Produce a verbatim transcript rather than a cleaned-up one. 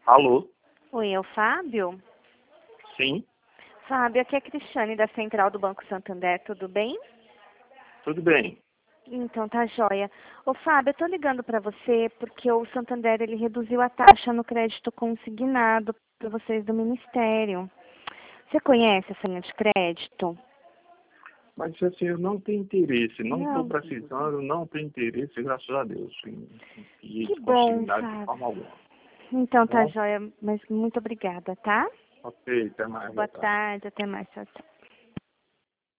Alô? Oi, é o Fábio? Sim, Fábio, aqui é a Cristiane da Central do Banco Santander, tudo bem? tudo bem. Então tá joia. Ô Fábio, eu tô ligando para você porque o Santander ele reduziu a taxa no crédito consignado para vocês do Ministério. Você conhece essa linha de crédito? Mas assim, eu não tenho interesse, não estou Não. precisando, não tenho interesse, graças a Deus, em em Que de bom, consignado de Fábio. forma alguma. Tá Então tá bom? joia, mas muito obrigada, tá? Ok, até mais, boa Boa tarde. tarde, até mais, tchau, tchau.